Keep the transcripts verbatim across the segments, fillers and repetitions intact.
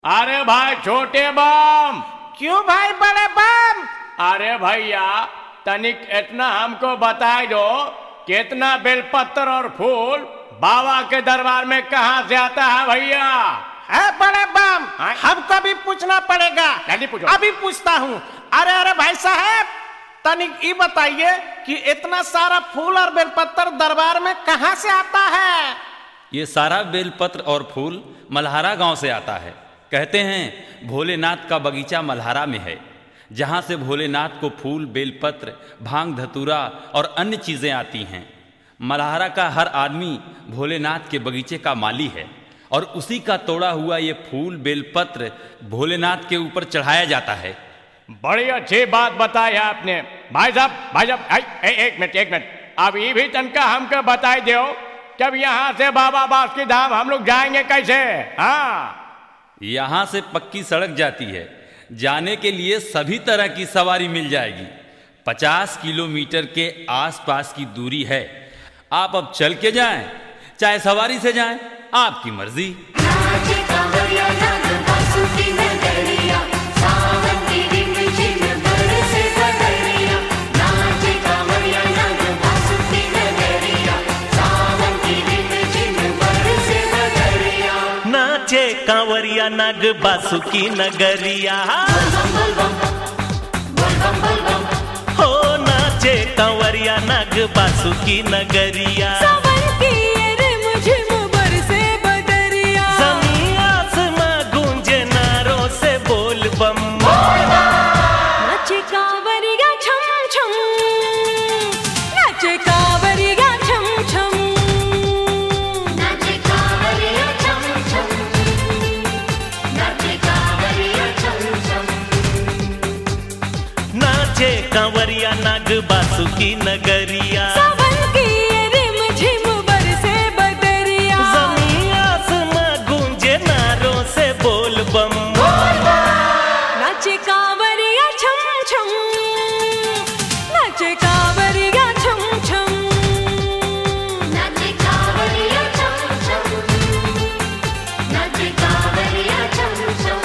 अरे भाई छोटे बम। क्यों भाई बड़े बम? अरे भैया तनिक इतना हमको बता दो कितना बेलपत्र और फूल बाबा के दरबार में कहाँ से आता है भैया? है बड़े बम, हमको भी पूछना पड़ेगा। जल्दी पूछो। अभी पूछता हूँ। अरे अरे भाई साहब तनिक ये बताइए कि इतना सारा फूल और बेलपत्र दरबार में कहाँ से आता है? ये सारा बेलपत्र और फूल मल्हारा गांव से आता है। कहते हैं भोलेनाथ का बगीचा मल्हारा में है, जहाँ से भोलेनाथ को फूल, बेलपत्र, भांग धतूरा और अन्य चीज़ें आती हैं। मल्हारा का हर आदमी भोलेनाथ के बगीचे का माली है और उसी का तोड़ा हुआ ये फूल बेलपत्र भोलेनाथ के ऊपर चढ़ाया जाता है। बड़ी अच्छी बात बताई है आपने भाई साहब। भाई साहब एक मिनट एक मिनट अब ये भी तनका हमको बताई दो जब यहाँ से बाबा बासुकी धाम हम लोग जाएंगे कैसे? हाँ, यहाँ से पक्की सड़क जाती है, जाने के लिए सभी तरह की सवारी मिल जाएगी। पचास किलोमीटर के आसपास की दूरी है। आप अब चल के जाएं चाहे सवारी से जाएं, आपकी मर्जी। नाचे कांवरिया नाग बासुकी नगरिया, हो नाचे कांवरिया नाग बासुकी नगरिया। सावन की ये रिमझिम बरसे बदरिया, जमीन आसमां गूंजे नारों से बोल बम। नाचे कांवरिया छम छम, नाचे कांवरिया छम छम, नाचे कांवरिया छम छम, नाचे कांवरिया छम छम। नाचे कांवरिया नाग बासुकी नगरिया, सावन की ये रिमझिम बरसे बदरिया, जमीन आसमां गूंजे नारों से बोल बम। नाचे कांवरिया छम छम, नाचे कांवरिया छम छम, नाचे कांवरिया छम छम, नाचे कांवरिया छम छम।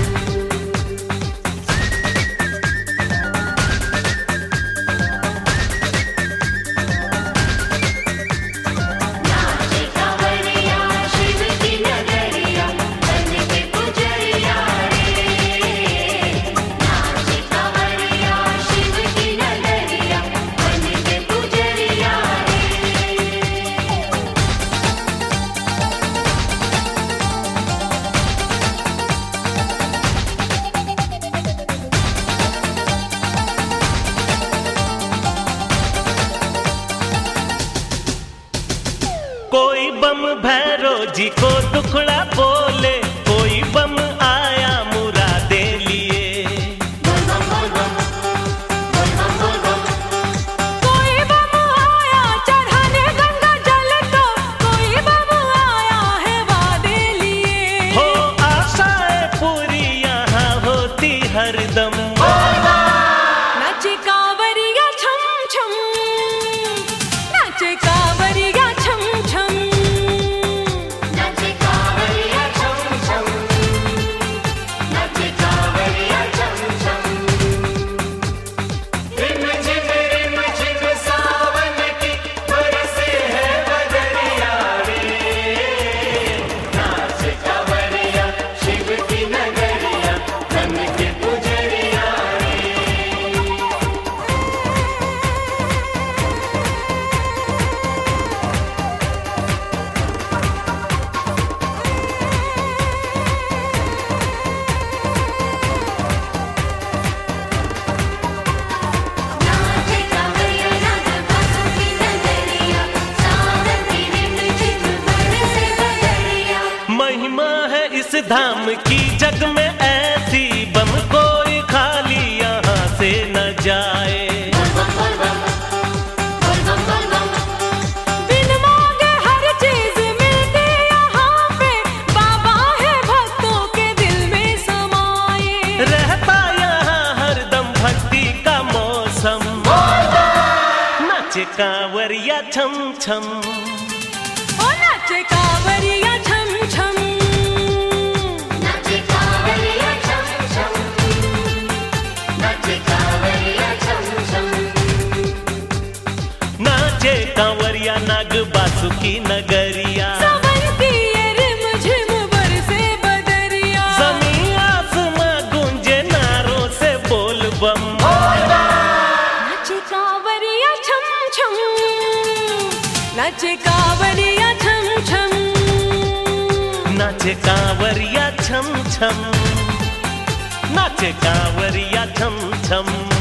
नाचे कांवरिया शिव की नगरिया, बन के पुजरिया रे। नाचे कांवरिया शिव की नगरिया, बन के पुजरिया रे। कोई बम भैरो जी को दुखड़ा बोले, कोई बम आया मुरादे लिए। कोई बम आया चढ़ाने गंगा जल को, कोई बम आया है वादे लिए। हो आशाएं पूरी यहाँ होती हरदम। नाचे कांवरिया छम छम, नाचे कांवरिया छम छम, नाचे कांवरिया छम छम, नाचे कांवरिया छम छम। रिम झिम रिम झिम सावन की बरसे है बदरिया रे। नाचे कांवरिया शिव की नगरिया, बन के पुजरिया रे। नाचे कांवरिया नाग बासुकी नगरिया, सावन की रिमझिम बरसे बदरिया। महिमा है इस धाम की जग में ऐसी, बम कोई खाली यहाँ से न जाए। बिन मांगे हर चीज मिलती यहाँ पे, बाबा है भक्तों के दिल में समाए। रहता यहाँ हरदम भक्ति का मौसम। नाचे कांवरिया छम छम, ओ नाचे कांवरिया छम छम, नाचे कांवरिया बासुकी नगरिया। सावन की ये रिमझिम बरसे बदरिया, जमीन आसमां गूंजे नारों से बोल बम। नाचे कांवरिया छम छम, नाचे कांवरिया छम छम, नाचे कांवरिया छम छम, नाचे कांवरिया छम छम।